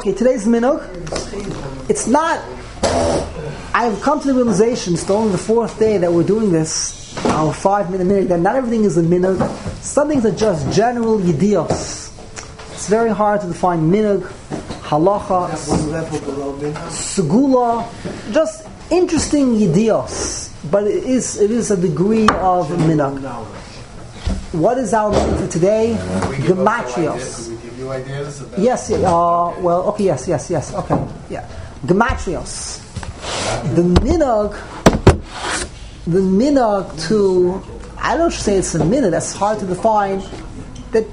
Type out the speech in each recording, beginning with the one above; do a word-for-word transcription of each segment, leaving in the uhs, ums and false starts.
okay, today's minhag, it's not, I've come to the realization, it's only the fourth day that we're doing this, our five minute minhag, that not everything is a minhag. Some things are just general yedios. It's very hard to define minhag, halacha, segula, just interesting yedios. But it is it is a degree of minhag. What is our minhag for today? Gematrios. Yes, yeah, uh, well, okay, yes, yes, yes, okay, yeah. Gematrios. The minhag, the minhag to, I don't say it's a minhag, that's hard to define, that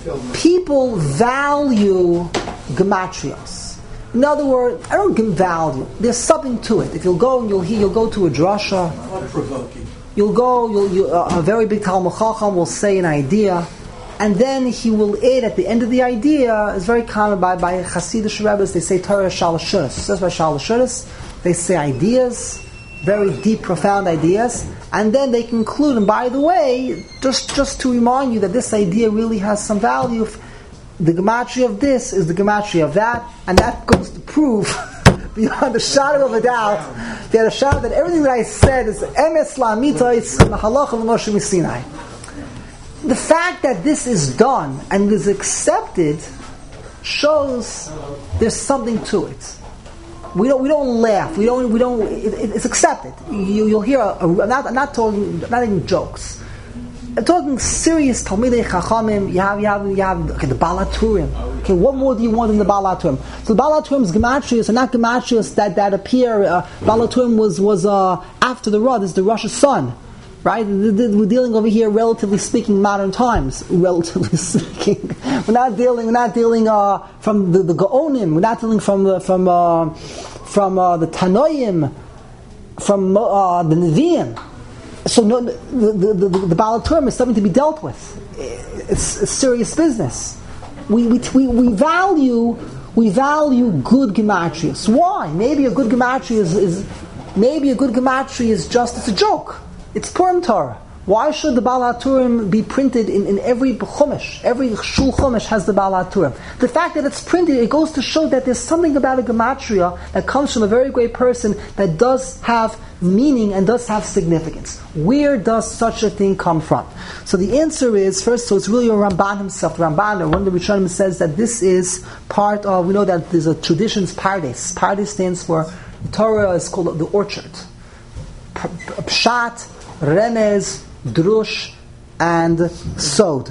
people value gematrios. In other words, I don't give value. There's something to it. If you'll go and you'll hear, you'll go to a drasha. You'll go. You'll, you, uh, a very big Talmud Chacham will say an idea, and then he will add at the end of the idea. It's very common by by Hasidic Rebbes. They say Torah Shalashudas. That's by Shalashudas. They say ideas, very deep, profound ideas, and then they conclude. And by the way, just just to remind you that this idea really has some value. The gematria of this is the gematria of that, and that goes to prove beyond a shadow of a doubt that a shadow that everything that I said is emes la'amita, it's halacha l'Moshe Sinai. The fact that this is done and is accepted shows there's something to it. We don't we don't laugh. We don't we don't. It, it, it's accepted. You, you'll hear. A, a, not I'm not talking. Not even jokes. I'm talking serious Talmidei Chachamim. You have, you have, you have okay, the Balaturim. Okay, what more do you want in the Balaturim? So the Balaturim's gematrias are not gematrias that, that appear. Uh, Balaturim was was uh, after the Rod. Is the Rosh Hashanah, right? We're dealing over here, relatively speaking, modern times. Relatively speaking, we're not dealing. We're not dealing uh, from the, the Gaonim. We're not dealing from the from uh, from uh, the Tanoim, from uh, the Nevi'im. So no, the the, the, the Balaturim is something to be dealt with. It's, it's serious business. We, we we we value we value good gematrias. Why? Maybe a good gematria is, is maybe a good gematria is just it's a joke. It's Purim Torah. Why should the Balaturim be printed in, in every Chumash? Every Shul Chumash has the Balaturim. The fact that it's printed, it goes to show that there's something about a gematria that comes from a very great person that does have meaning and does have significance. Where does such a thing come from? So the answer is, first, so it's really a Ramban himself. The Ramban, or one of the Rishonim, says that this is part of, we know that there's a traditions, Pardes. Pardes stands for, the Torah is called the orchard. Pshat, Remez, Drush, and Sod.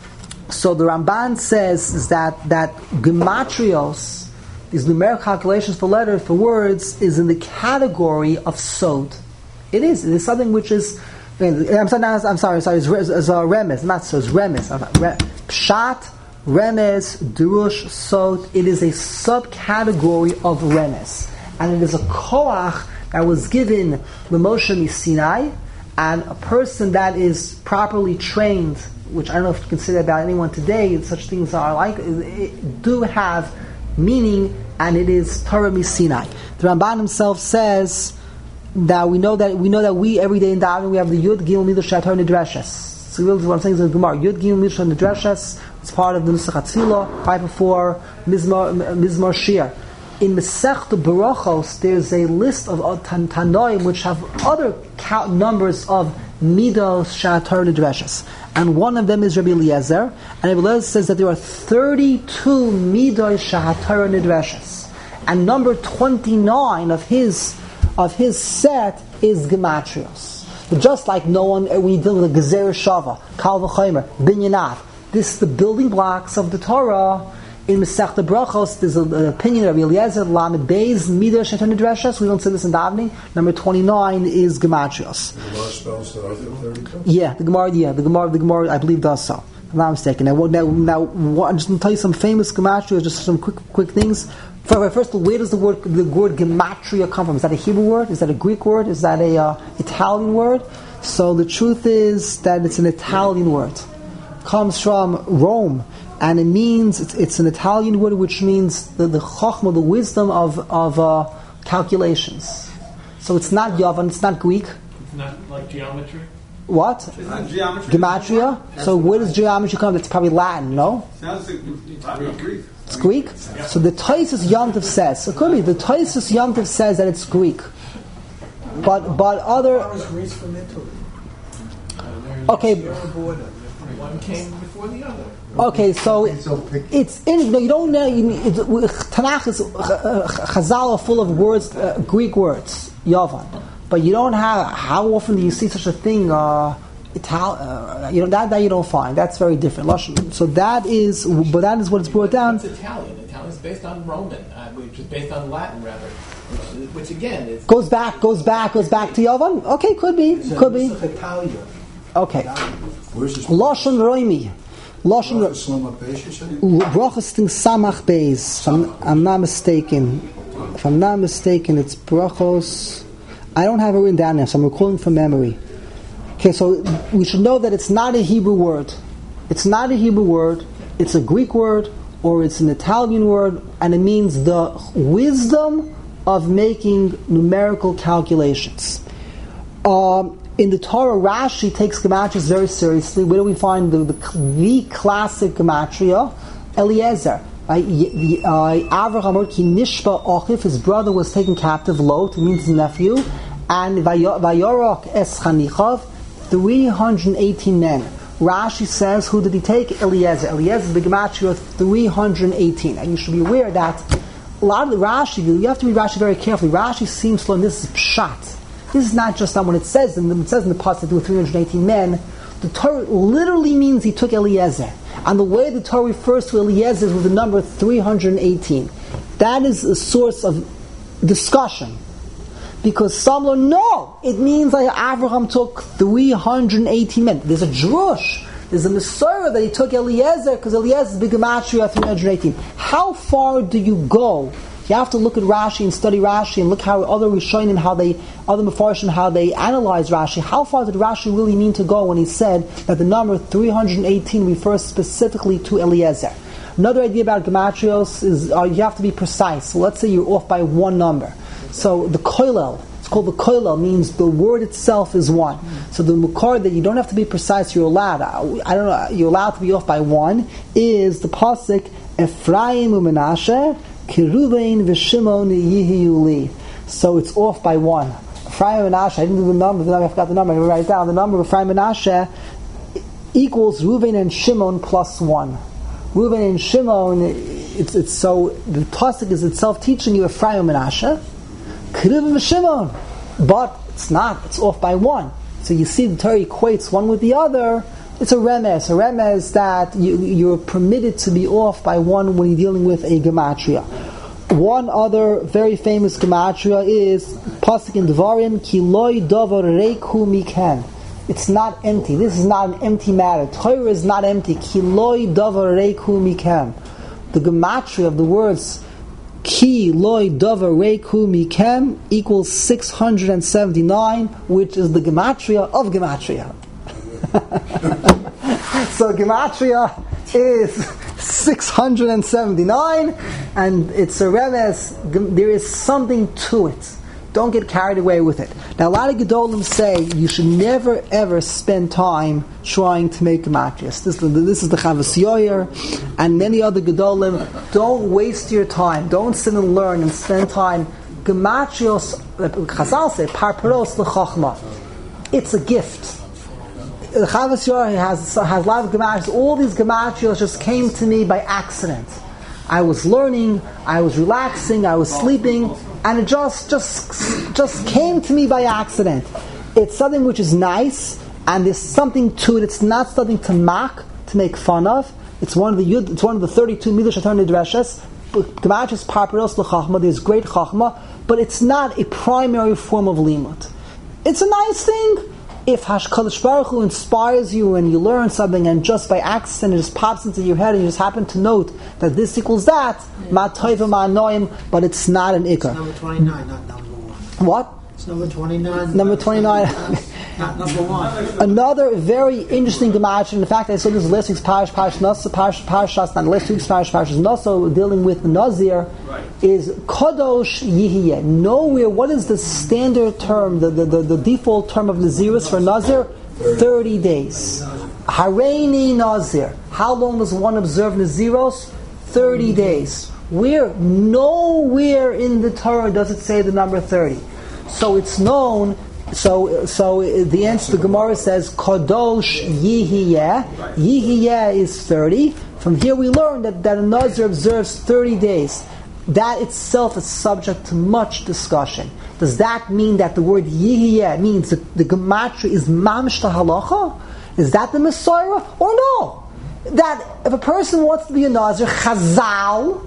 So the Ramban says is that that gematrios, these numeric calculations for letters, for words, is in the category of Sod. It is. It is something which is. I'm sorry. I'm sorry. Sorry. It's, it's a remez, not so. It's remez. Re, pshat, remez, drush, Sod. It is a subcategory of remez, and it is a koach that was given Moshe Sinai. And a person that is properly trained, which I don't know if you can say that about anyone today, such things are like, it, do have meaning, and it is Torah Misinai. The Ramban himself says that we know that we know that we every day in davening we have the Yud Gimel Midrash Torah Nidreshes. So really what I'm saying is the Gemara Yud Gimel Midrash Nidreshes. It's part of the Nusach Hatzila, right before Mizmar Mizmar Shir. In Masechta Barachos, there's a list of Tanoim which have other count numbers of Midos Shator Nidreshes. And one of them is Rabbi Eliezer. And Rabbi Eliezer says that there are thirty-two Midos Shator Nidreshes. And number twenty-nine of his of his set is Gematrios. But just like no one, when you deal with the Gezer Shava, Kal V'Chomer, Binyanav, this is the building blocks of the Torah. In Masechta Brachos, there's an opinion of Eliezer, Lamed Beis, Midrash Shator Nidreshes. We don't say this in davening. Number twenty-nine is Gematrios. The Gemara spells it out at thirty-two? Yeah, the Gemara, yeah, the Gemara, the Gemara, I believe does so. If I'm not mistaken. Now, now, now I'm just going to tell you some famous Gematrios, just some quick, quick things. First, where does the word the word Gematria come from? Is that a Hebrew word? Is that a Greek word? Is that a uh, Italian word? So the truth is that it's an Italian word. It comes from Rome. And it means, it's, it's an Italian word which means the, the chokhmah, the wisdom of, of uh, calculations. So it's not Yavan, it's not Greek. It's not like geometry? What? It's not geometry. Gematria? So where does geometry come? It's probably Latin, no? Sounds like Greek. It's Greek. So the Taisus Yomtiv says, so it could be the Taisus Yomtiv says that it's Greek, but but other. Greece from Italy. Okay. One came before the other. Okay, so it's in. No, you don't know. You, it, Tanakh is uh, Chazal are full of words, uh, Greek words, Yavan, but you don't have. How often do you see such a thing? Uh, Ital, uh, you know that that you don't find. That's very different. So that is, but that is what it's brought down. It's Italian. Italian is based on Roman, uh, which is based on Latin rather, which, which again is goes back, goes back, goes back to Yavan. Okay, could be, could be. Okay. Lashon Roimi. Lashon Brachas thing Samach Beis. If I'm not mistaken, if I'm not mistaken, it's Brachos. I don't have it written down there, so I'm recalling from memory. Okay, so we should know that it's not a Hebrew word. It's not a Hebrew word. It's a Greek word, or it's an Italian word, and it means the wisdom of making numerical calculations. Um, in the Torah, Rashi takes gematrias very seriously. Where do we find the, the, the classic gematria? Eliezer. Avraham, ki nishba ochif, his brother was taken captive, Lot, it means his nephew, and vayorok es chanichav, three hundred eighteen men. Rashi says, who did he take? Eliezer. Eliezer is the gematria of three hundred eighteen. And you should be aware that a lot of the Rashi, you have to read Rashi very carefully. Rashi seems to learn this is pshat. This is not just on when it says, and it says in the pasuk there were three hundred eighteen men. The Torah literally means he took Eliezer. And the way the Torah refers to Eliezer is with the number three hundred eighteen. That is a source of discussion. Because some learn, no, it means like Avraham took three hundred eighteen men. There's a drush, there's a Mesorah that he took Eliezer because Eliezer is the gematria of three hundred eighteen. How far do you go? You have to look at Rashi and study Rashi and look how other Rishonim, how they, other Mefarshim, how they analyze Rashi. How far did Rashi really mean to go when he said that the number three hundred eighteen refers specifically to Eliezer? Another idea about gematrios is uh, you have to be precise. So let's say you're off by one number. So the koilel, it's called the koilel, means the word itself is one. So the mukar that you don't have to be precise, you're allowed. I don't know, you're allowed to be off by one. Is the pasuk Ephraim u'Menashe Kirubein v'Shimon yihiuli. So it's off by one. Ephraim and Menashe. I didn't do the number. The number I forgot the number. I write it down. The number of Ephraim and Menashe equals Reuven and Shimon plus one. Reuven and Shimon. It's it's so the pasuk is itself teaching you Ephraim and Menashe. Kirubein v'Shimon, but it's not. It's off by one. So you see, the Torah equates one with the other. It's a remes. A remes that you, you're permitted to be off by one when you're dealing with a gematria. One other very famous gematria is pasuk in Devarim, ki loy davar reiku mikan. It's not empty. This is not an empty matter. Torah is not empty. Ki loy davar reiku mikan. The gematria of the words ki loy davar reiku mikan equals six hundred seventy-nine, which is the gematria of gematria. So gematria is six hundred seventy-nine, and it's a remes. There is something to it. Don't get carried away with it. Now, a lot of gedolim say you should never ever spend time trying to make gematrias. This, this is the Chavas Yoyer and many other gedolim. Don't waste your time. Don't sit and learn and spend time. Gematrios, Chazal say, parparos l'chachma. It's a gift. The Chavas Yoyer has, has a lot of gematrias. All these gematrias just came to me by accident. I was learning, I was relaxing, I was sleeping, and it just, just, just came to me by accident. It's something which is nice, and there's something to it. It's not something to mock, to make fun of. It's one of the Yud, it's one of the thirty-two Midrash Attorney Dreshes. Gematrias parparos l'chachma. There's great chachma, but it's not a primary form of limud. It's a nice thing. If Hashkadosh Baruch Hu inspires you and you learn something and just by accident it just pops into your head and you just happen to note that this equals that, ma toiva ma noim, but it's not an ikar. It's number twenty-nine, not number one. What? It's number twenty-nine. Number twenty-nine. Not number one. Another very interesting gematria, in fact I saw this last week's parish, parish Nasa, parish, parish Shas, not last week's parish, parish Nasa, dealing with Nazir, right, is Kadosh Yihiyeh. Nowhere, what is the standard term, the, the, the, the default term of Nazirus for Nazir? thirty days. Hareini Nazir. How long does one observe Naziros? thirty days. Where? Nowhere in the Torah does it say the number thirty. So it's known, so so the answer to the Gemara says, Kadosh Yihiyeh. Yihiyeh is thirty. From here we learn that, that a Nazir observes thirty days. That itself is subject to much discussion. Does that mean that the word Yihiyeh means the, the Gematria is Mamish Halacha? Is that the Messiah? Or no? That if a person wants to be a Nazir, Chazal,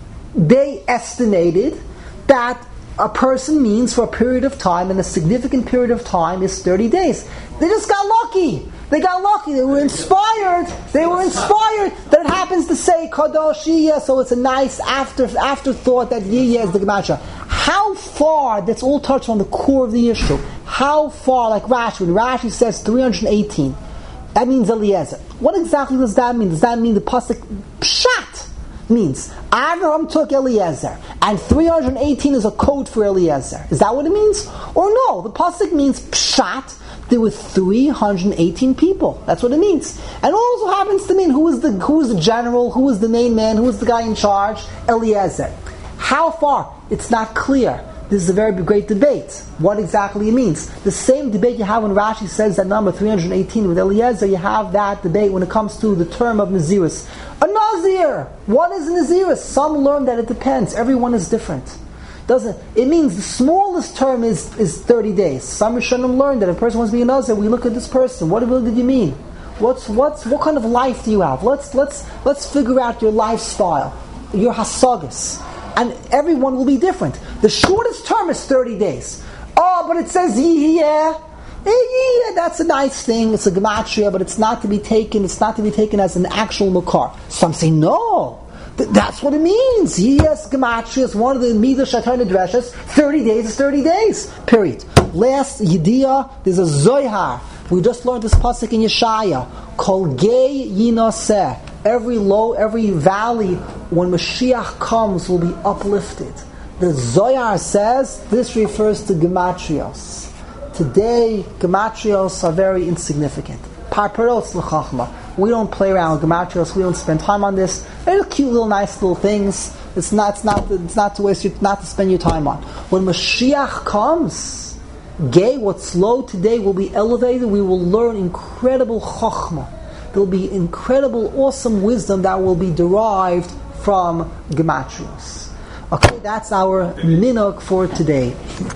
they estimated that a person means for a period of time, and a significant period of time is thirty days. They just got lucky. They got lucky. They were inspired. They were inspired that it happens to say Kadosh Yiyeh, so it's a nice after afterthought that Yiyeh is the Gematria. How far, that's all touched on the core of the issue, how far, like Rashi, when Rashi says three hundred eighteen, that means Eliezer. What exactly does that mean? Does that mean the pasuk Pshat means Avraham took Eliezer, and three hundred eighteen is a code for Eliezer? Is that what it means? Or no, the pasuk means Pshat, there were three hundred eighteen people. That's what it means. And it also happens to mean who is the who is the general, who is the main man, who is the guy in charge? Eliezer. How far? It's not clear. This is a very great debate. What exactly it means. The same debate you have when Rashi says that number three hundred eighteen with Eliezer, you have that debate when it comes to the term of Nazirus. A Nazir! What is a Nazirus? Some learn that it depends. Everyone is different. Doesn't it means the smallest term is, is thirty days. Some Rishonim learn that if a person wants to be a Nazir, we look at this person. What really did you mean? What's what's what kind of life do you have? Let's let's let's figure out your lifestyle, your hasagas. And everyone will be different. The shortest term is thirty days. Oh, but it says Yihiyeh. Yeah, that's a nice thing. It's a gematria, but it's not to be taken. It's not to be taken as an actual makar. Some say no. Th- that's what it means. Yes, gematria is one of the midah shatana dreshes. Thirty days is thirty days. Period. Last yediyah, there's a zohar. We just learned this pasuk in Yeshaya. Kol gei yinoseh. Every low, every valley, when Mashiach comes, will be uplifted. The Zohar says this refers to gematrios. Today, gematrios are very insignificant. Parperos l'chachma. We don't play around with gematrios. We don't spend time on this. They're cute little, nice little things. It's not. It's not. It's not to waste. Your, not to spend your time on. When Mashiach comes, gay, what's low today will be elevated. We will learn incredible chachma. There will be incredible, awesome wisdom that will be derived from gematrios. Okay, that's our minhag for today.